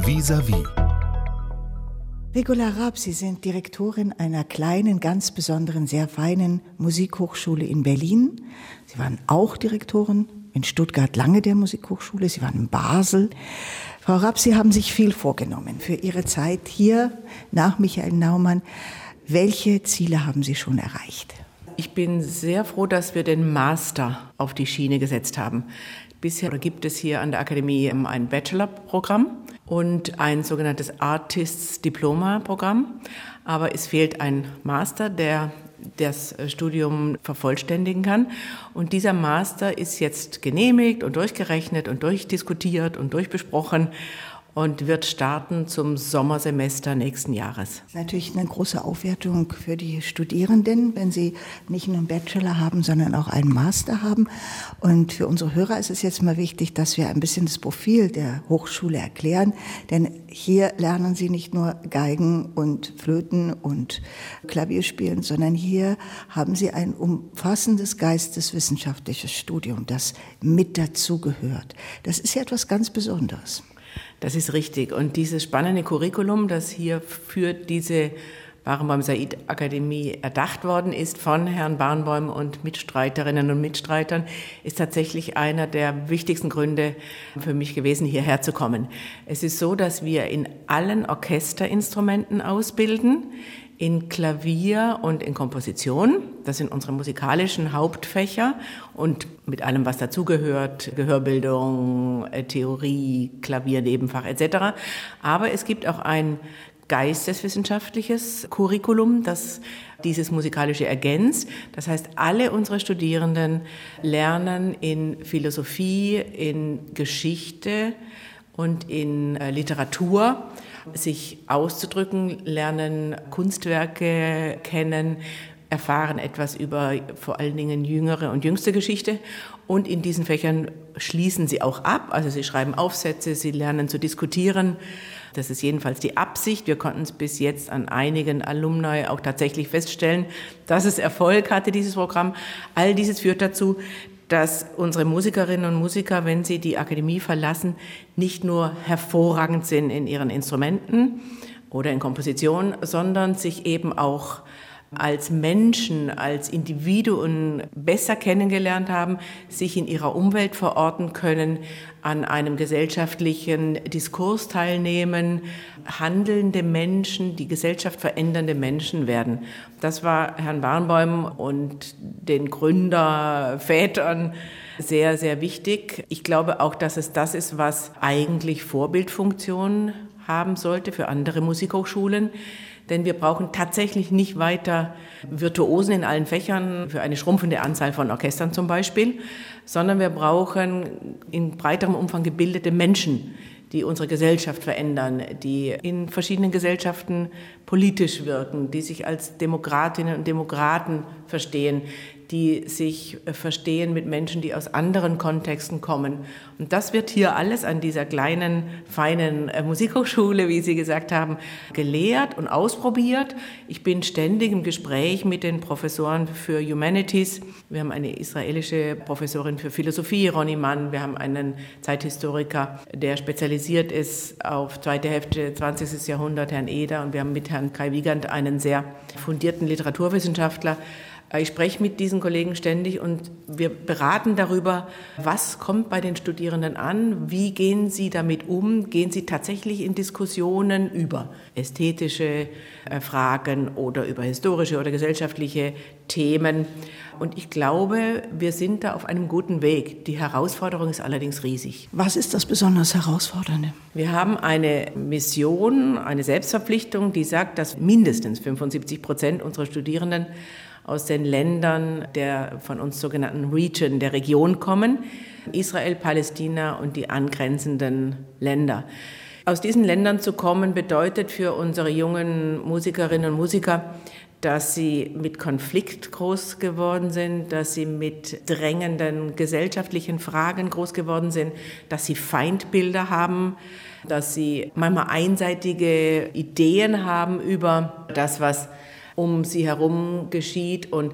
Vis-à-vis. Regula Raab, Sie sind Direktorin einer kleinen, ganz besonderen, sehr feinen Musikhochschule in Berlin. Sie waren auch Direktorin in Stuttgart lange der Musikhochschule. Sie waren in Basel. Frau Raab, Sie haben sich viel vorgenommen für Ihre Zeit hier nach Michael Naumann. Welche Ziele haben Sie schon erreicht? Ich bin sehr froh, dass wir den Master auf die Schiene gesetzt haben. Bisher gibt es hier an der Akademie ein Bachelor-Programm und ein sogenanntes Artists-Diploma-Programm. Aber es fehlt ein Master, der das Studium vervollständigen kann. Und dieser Master ist jetzt genehmigt und durchgerechnet und durchdiskutiert und durchbesprochen und wird starten zum Sommersemester nächsten Jahres. Das ist natürlich eine große Aufwertung für die Studierenden, wenn sie nicht nur einen Bachelor haben, sondern auch einen Master haben. Und für unsere Hörer ist es jetzt mal wichtig, dass wir ein bisschen das Profil der Hochschule erklären. Denn hier lernen sie nicht nur Geigen und Flöten und Klavier spielen, sondern hier haben sie ein umfassendes geisteswissenschaftliches Studium, das mit dazugehört. Das ist ja etwas ganz Besonderes. Das ist richtig. Und dieses spannende Curriculum, das hier für diese Barenboim-Said-Akademie erdacht worden ist von Herrn Barenboim und Mitstreiterinnen und Mitstreitern, ist tatsächlich einer der wichtigsten Gründe für mich gewesen, hierher zu kommen. Es ist so, dass wir in allen Orchesterinstrumenten ausbilden, in Klavier und in Komposition. Das sind unsere musikalischen Hauptfächer und mit allem, was dazugehört, Gehörbildung, Theorie, Klavier, Nebenfach etc. Aber es gibt auch ein geisteswissenschaftliches Curriculum, das dieses musikalische ergänzt. Das heißt, alle unsere Studierenden lernen in Philosophie, in Geschichte und in Literatur sich auszudrücken, lernen Kunstwerke kennen, erfahren etwas über vor allen Dingen jüngere und jüngste Geschichte. Und in diesen Fächern schließen sie auch ab. Also sie schreiben Aufsätze, sie lernen zu diskutieren. Das ist jedenfalls die Absicht. Wir konnten es bis jetzt an einigen Alumni auch tatsächlich feststellen, dass es Erfolg hatte, dieses Programm. All dieses führt dazu, dass unsere Musikerinnen und Musiker, wenn sie die Akademie verlassen, nicht nur hervorragend sind in ihren Instrumenten oder in Komposition, sondern sich eben auch als Menschen, als Individuen besser kennengelernt haben, sich in ihrer Umwelt verorten können, an einem gesellschaftlichen Diskurs teilnehmen, handelnde Menschen, die Gesellschaft verändernde Menschen werden. Das war Herrn Barenboim und den Gründervätern sehr, sehr wichtig. Ich glaube auch, dass es das ist, was eigentlich Vorbildfunktion haben sollte für andere Musikhochschulen. Denn wir brauchen tatsächlich nicht weiter Virtuosen in allen Fächern für eine schrumpfende Anzahl von Orchestern zum Beispiel, sondern wir brauchen in breiterem Umfang gebildete Menschen, die unsere Gesellschaft verändern, die in verschiedenen Gesellschaften politisch wirken, die sich als Demokratinnen und Demokraten verstehen, die sich verstehen mit Menschen, die aus anderen Kontexten kommen. Und das wird hier alles an dieser kleinen, feinen Musikhochschule, wie Sie gesagt haben, gelehrt und ausprobiert. Ich bin ständig im Gespräch mit den Professoren für Humanities. Wir haben eine israelische Professorin für Philosophie, Ronny Mann. Wir haben einen Zeithistoriker, der spezialisiert ist auf zweite Hälfte 20. Jahrhundert, Herrn Eder. Und wir haben mit Herrn Kai Wiegand einen sehr fundierten Literaturwissenschaftler. Ich spreche mit diesen Kollegen ständig und wir beraten darüber, was kommt bei den Studierenden an, wie gehen sie damit um, gehen sie tatsächlich in Diskussionen über ästhetische Fragen oder über historische oder gesellschaftliche Themen. Und ich glaube, wir sind da auf einem guten Weg. Die Herausforderung ist allerdings riesig. Was ist das besonders Herausfordernde? Wir haben eine Mission, eine Selbstverpflichtung, die sagt, dass mindestens 75% unserer Studierenden aus den Ländern der von uns sogenannten Region, der Region kommen, Israel, Palästina und die angrenzenden Länder. Aus diesen Ländern zu kommen bedeutet für unsere jungen Musikerinnen und Musiker, dass sie mit Konflikt groß geworden sind, dass sie mit drängenden gesellschaftlichen Fragen groß geworden sind, dass sie Feindbilder haben, dass sie manchmal einseitige Ideen haben über das, was um sie herum geschieht und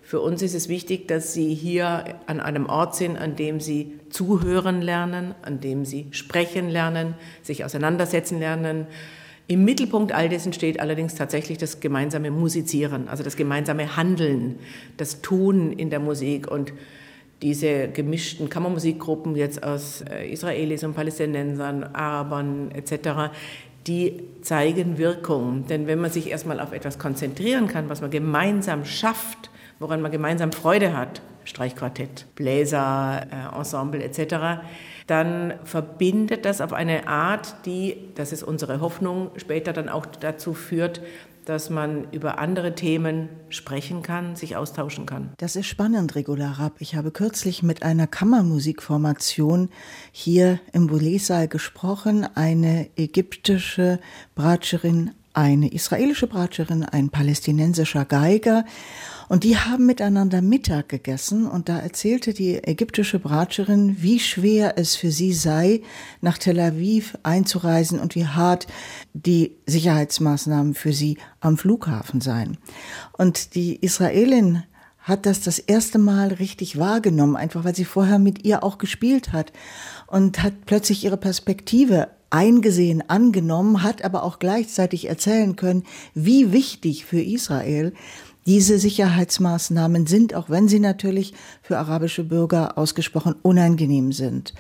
Für uns ist es wichtig, dass sie hier an einem Ort sind, an dem sie zuhören lernen, an dem sie sprechen lernen, sich auseinandersetzen lernen. Im Mittelpunkt all dessen steht allerdings tatsächlich das gemeinsame Musizieren, also das gemeinsame Handeln, das Tun in der Musik. Und diese gemischten Kammermusikgruppen jetzt aus Israelis und Palästinensern, Arabern etc., die zeigen Wirkung. Denn wenn man sich erstmal auf etwas konzentrieren kann, was man gemeinsam schafft, woran man gemeinsam Freude hat, Streichquartett, Bläser, Ensemble etc., dann verbindet das auf eine Art, die, das ist unsere Hoffnung, später dann auch dazu führt, dass man über andere Themen sprechen kann, sich austauschen kann. Das ist spannend, Regula Rapp. Ich habe kürzlich mit einer Kammermusikformation hier im Boulez-Saal gesprochen. Eine ägyptische Bratscherin, eine israelische Bratscherin, ein palästinensischer Geiger. Und die haben miteinander Mittag gegessen und da erzählte die ägyptische Bratscherin, wie schwer es für sie sei, nach Tel Aviv einzureisen und wie hart die Sicherheitsmaßnahmen für sie am Flughafen seien. Und die Israelin hat das erste Mal richtig wahrgenommen, einfach weil sie vorher mit ihr auch gespielt hat und hat plötzlich ihre Perspektive eingesehen, angenommen, hat aber auch gleichzeitig erzählen können, wie wichtig für Israel diese Sicherheitsmaßnahmen sind, auch wenn sie natürlich für arabische Bürger ausgesprochen unangenehm sind.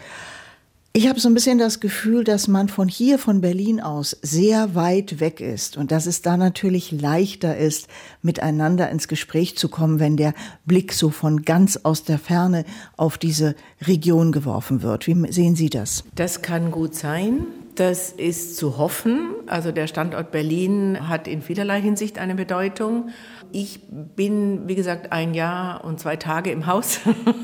Ich habe so ein bisschen das Gefühl, dass man von Berlin aus sehr weit weg ist und dass es da natürlich leichter ist, miteinander ins Gespräch zu kommen, wenn der Blick so von ganz aus der Ferne auf diese Region geworfen wird. Wie sehen Sie das? Das kann gut sein. Das ist zu hoffen. Also der Standort Berlin hat in vielerlei Hinsicht eine Bedeutung. Ich bin, wie gesagt, 1 Jahr und 2 Tage im Haus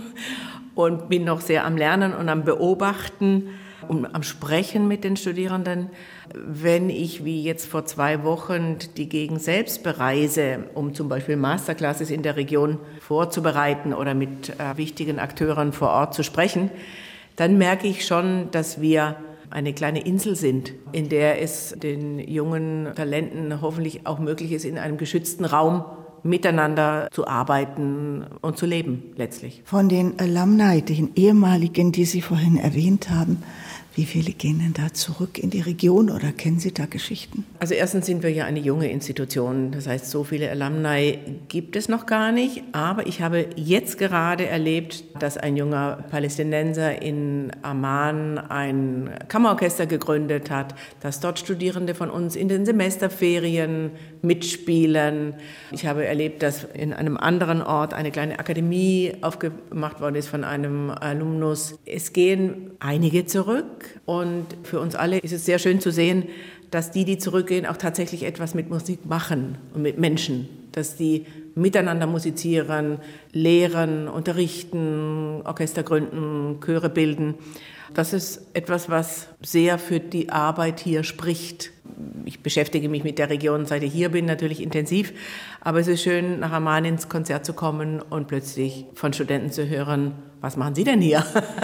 und bin noch sehr am Lernen und am Beobachten und am Sprechen mit den Studierenden. Wenn ich, wie jetzt vor 2 Wochen, die Gegend selbst bereise, um zum Beispiel Masterclasses in der Region vorzubereiten oder mit wichtigen Akteuren vor Ort zu sprechen, dann merke ich schon, dass wir eine kleine Insel sind, in der es den jungen Talenten hoffentlich auch möglich ist, in einem geschützten Raum miteinander zu arbeiten und zu leben letztlich. Von den Alumni, den ehemaligen, die Sie vorhin erwähnt haben, wie viele gehen denn da zurück in die Region oder kennen Sie da Geschichten? Also erstens sind wir ja eine junge Institution, das heißt, so viele Alumni gibt es noch gar nicht, aber ich habe jetzt gerade erlebt, dass ein junger Palästinenser in Amman ein Kammerorchester gegründet hat, dass dort Studierende von uns in den Semesterferien mitspielen. Ich habe erlebt, dass in einem anderen Ort eine kleine Akademie aufgemacht worden ist von einem Alumnus. Es gehen einige zurück. Und für uns alle ist es sehr schön zu sehen, dass die zurückgehen, auch tatsächlich etwas mit Musik machen und mit Menschen. Dass die miteinander musizieren, lehren, unterrichten, Orchester gründen, Chöre bilden. Das ist etwas, was sehr für die Arbeit hier spricht. Ich beschäftige mich mit der Region, seit ich hier bin, natürlich intensiv. Aber es ist schön, nach Amman ins Konzert zu kommen und plötzlich von Studenten zu hören, was machen Sie denn hier?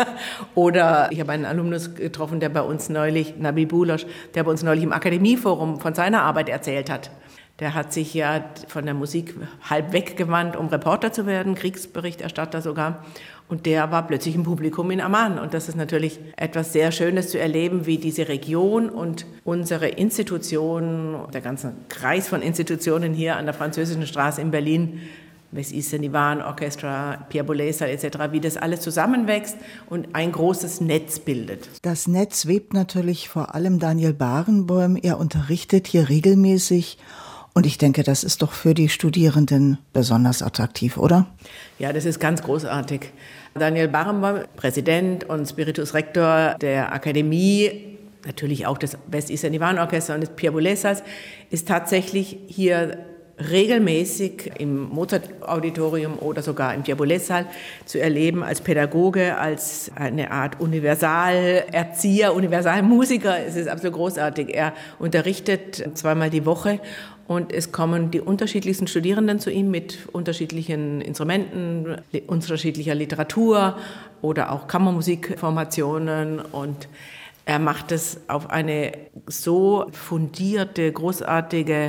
Oder ich habe einen Alumnus getroffen, der bei uns neulich, Nabi Bulosch, der bei uns neulich im Akademieforum von seiner Arbeit erzählt hat. Der hat sich ja von der Musik halb weggewandt, um Reporter zu werden, Kriegsberichterstatter sogar. Und der war plötzlich im Publikum in Amman. Und das ist natürlich etwas sehr Schönes zu erleben, wie diese Region und unsere Institutionen, der ganze Kreis von Institutionen hier an der Französischen Straße in Berlin, West-Eastern Divan Orchestra, Pierre Boulez etc., wie das alles zusammenwächst und ein großes Netz bildet. Das Netz webt natürlich vor allem Daniel Barenboim. Er unterrichtet hier regelmäßig. Und ich denke, das ist doch für die Studierenden besonders attraktiv, oder? Ja, das ist ganz großartig. Daniel Barenboim, Präsident und Spiritus Rector der Akademie, natürlich auch des West-Eastern Divan Orchestra und des Pierre Boulez, ist tatsächlich hier regelmäßig im Mozart-Auditorium oder sogar im Pierre Boulez-Saal zu erleben als Pädagoge, als eine Art Universalerzieher, Universalmusiker. Es ist absolut großartig. Er unterrichtet 2-mal die Woche und es kommen die unterschiedlichsten Studierenden zu ihm mit unterschiedlichen Instrumenten, unterschiedlicher Literatur oder auch Kammermusikformationen und er macht es auf eine so fundierte, großartige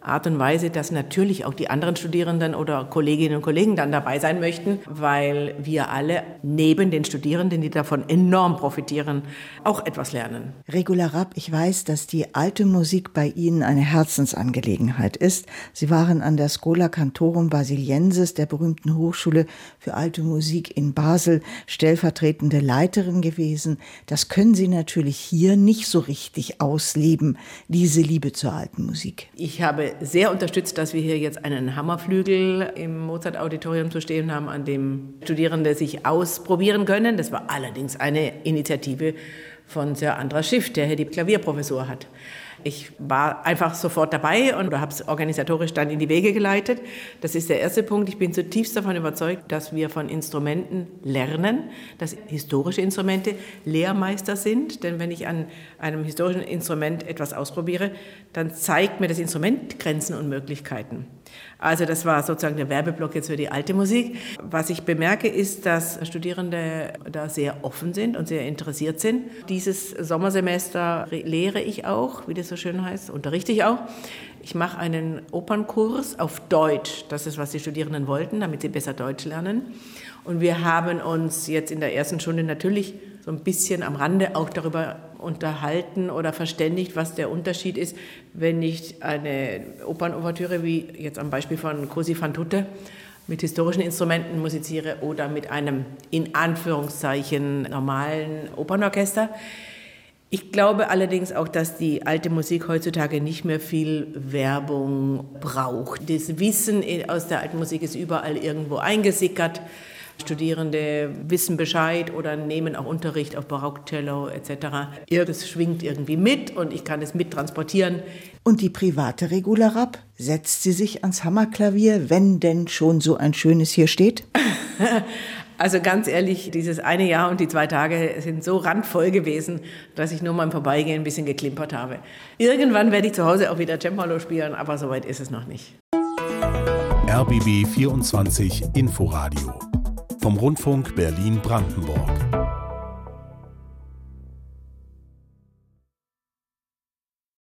Art und Weise, dass natürlich auch die anderen Studierenden oder Kolleginnen und Kollegen dann dabei sein möchten, weil wir alle neben den Studierenden, die davon enorm profitieren, auch etwas lernen. Regula Rapp, ich weiß, dass die alte Musik bei Ihnen eine Herzensangelegenheit ist. Sie waren an der Schola Cantorum Basiliensis, der berühmten Hochschule für alte Musik in Basel, stellvertretende Leiterin gewesen. Das können Sie natürlich hier nicht so richtig ausleben, diese Liebe zur alten Musik. Ich habe sehr unterstützt, dass wir hier jetzt einen Hammerflügel im Mozart-Auditorium zu stehen haben, an dem Studierende sich ausprobieren können. Das war allerdings eine Initiative von Sir Andras Schiff, der hier die Klavierprofessur hat. Ich war einfach sofort dabei und habe es organisatorisch dann in die Wege geleitet. Das ist der erste Punkt. Ich bin zutiefst davon überzeugt, dass wir von Instrumenten lernen, dass historische Instrumente Lehrmeister sind. Denn wenn ich an einem historischen Instrument etwas ausprobiere, dann zeigt mir das Instrument Grenzen und Möglichkeiten. Also das war sozusagen der Werbeblock jetzt für die alte Musik. Was ich bemerke, ist, dass Studierende da sehr offen sind und sehr interessiert sind. Dieses Sommersemester lehre ich auch, wie das so schön heißt, unterrichte ich auch. Ich mache einen Opernkurs auf Deutsch. Das ist, was die Studierenden wollten, damit sie besser Deutsch lernen. Und wir haben uns jetzt in der ersten Stunde natürlich so ein bisschen am Rande auch darüber unterhalten oder verständigt, was der Unterschied ist, wenn ich eine Opernouvertüre, wie jetzt am Beispiel von Cosi fan tutte, mit historischen Instrumenten musiziere oder mit einem in Anführungszeichen normalen Opernorchester. Ich glaube allerdings auch, dass die alte Musik heutzutage nicht mehr viel Werbung braucht. Das Wissen aus der alten Musik ist überall irgendwo eingesickert. Studierende wissen Bescheid oder nehmen auch Unterricht auf Barockcello etc. Das schwingt irgendwie mit und ich kann es mittransportieren. Und die private Regula Rapp, setzt sie sich ans Hammerklavier, wenn denn schon so ein schönes hier steht? Also ganz ehrlich, dieses eine Jahr und die 2 Tage sind so randvoll gewesen, dass ich nur mal im Vorbeigehen ein bisschen geklimpert habe. Irgendwann werde ich zu Hause auch wieder Cembalo spielen, aber so weit ist es noch nicht. RBB 24 Inforadio vom Rundfunk Berlin-Brandenburg.